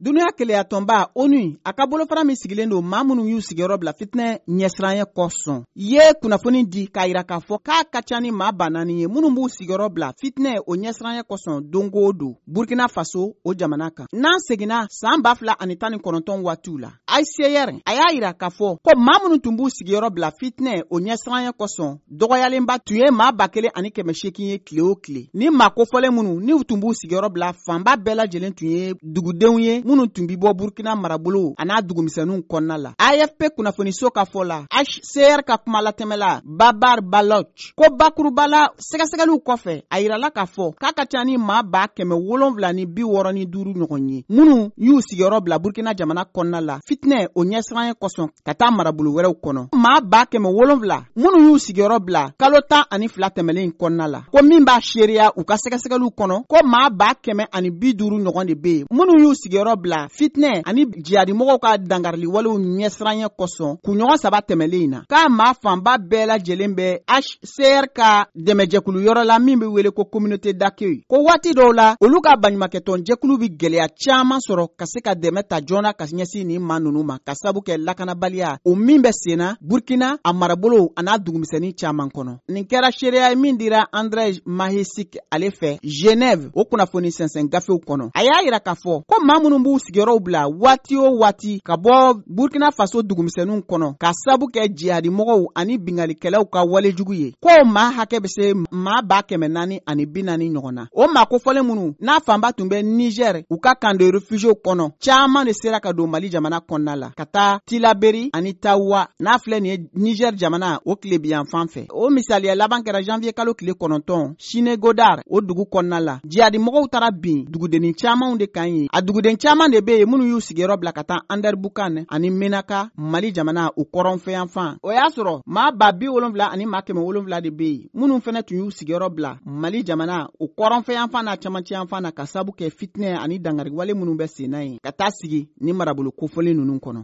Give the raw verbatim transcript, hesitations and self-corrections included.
Dunuya keleya tɔnba ONU a ka bolofara min sigilen don maa minnu y'u sigiyɔrɔ bila fitinɛ ɲɛsiranya kɔsɔn ye kunnafoni di k'a yira k'a fɔ k'a ka ca ni maa ba naani ye minnu b'u sigiyɔrɔ bila fitinɛ o ɲɛsiranya kɔsɔn dongo o don Burkina Faso o jamana kan. N'an seginna san ba fila ani tan ni kɔnɔntɔn waatiw la I C R a y'a yira k'a fɔ ko maa minnu tun b'u sigiyɔrɔ bila fitinɛ o ɲɛsiranya kɔsɔn dɔgɔyalenba tun ye maa ba kelen ani kɛmɛ seegin ye tile o tile. Ni maa kofɔlen minnu n'u tun b'u sigiyɔrɔ bila fanba bɛɛ lajɛlen tun ye dugudenw ye minnu tun bi bɔ Burkina marabolo a n'a dugumisɛnninw kɔnɔna la. A F P kunnafoniso ka fɔ la H C R ka kuma latɛmɛla Babar Baloch ko bakuruba la sɛgɛsɛgɛliw kɔfɛ a yirala k'a fɔ k'a ka ca ni maa ba kɛmɛ wolonwula ni bi wɔɔrɔ ni duuru ɲɔgɔn ye minnu y'u sigiyɔrɔ bila Burkina jamana kɔnɔna la fitinɛ o ɲɛsiranya kɔsɔn ka taa marabolo wɛrɛw kɔnɔ. Maa ba kɛmɛ wolonwula minnu y'u sigiyɔrɔ bila kalo tan ani fila tɛmɛlen kɔnɔna la ko min b'a seereya u ka sɛgɛsɛgɛliw kɔnɔ ko maa ba kɛmɛ ani bi duuru ɲɔgɔn de bɛ yen minnu y'u sigiyɔrɔ bila fitinɛ ani jihadimɔgɔw ka dangarili walew ɲɛsiranya kɔsɔn kunɲɔgɔn saba tɛmɛlen in na k'a maa fanba bɛɛ lajɛlen bɛ H C R ka dɛmɛjɛkulu yɔrɔ la min bɛ wele ko communauté d'accueil ko waati dɔw la olu ka baɲumankɛtɔn jɛkulu bɛ gɛlɛya caman sɔrɔ ka se ka dɛmɛ ta joona ka ɲɛsin nin maa ninnu ma ka sabu kɛ lakanabaliya o min bɛ senna Burkina a marabolo a n'a dugumisɛnnin caman kɔnɔ. Nin kɛra seereya ye min dira André Mahisik ale fɛ Genève o kunnafoni sɛnsɛn gafew kɔnɔ. A y'a yira k'a fɔ ko maa minnu b'u sigiyɔrɔw bila waati o waati ka bɔ Burkina Faso dugumisɛnninw kɔnɔ ka sabu kɛ jihadimɔgɔw ani bingalikɛlaw ka walejugu ye ko maa hakɛ bɛ se maa ba kɛmɛ naani ani bi naani ɲɔgɔn na. O maa kofɔlen minnu n'a fanba tun bɛ Niger u ka camp de réfugiés kɔnɔ caman de sera ka don Mali jamana kɔnɔna la ka taa Tilaberi ani Tawa n'a filɛ nin ye Niger jamana o tile biyan fan fɛ. O misaliya laban kɛra janvier kalo tile kɔnɔntɔn Sinegodar o dugu kɔnɔna la jihadimɔgɔw taara bin dugudennin camanw de kan ye. A duguden caman de bɛ yen minnu y'u sigiyɔrɔ bila ka taa Anderbukane ani Menaka Mali jamana u kɔrɔnfɛ yan fan. O y'a sɔrɔ maa ba bi wolonwula ani maa kɛmɛ wolonwula de bɛ yen minnu fana tun y'u sigiyɔrɔ bila Mali jamana u kɔrɔnfɛ yan fan n'a camancɛ yan fan na ka sabu kɛ fitinɛ ani dangariwale minnu bɛ senna ye ka taa sigi ni marabolo kofɔlen ninnu kɔnɔ.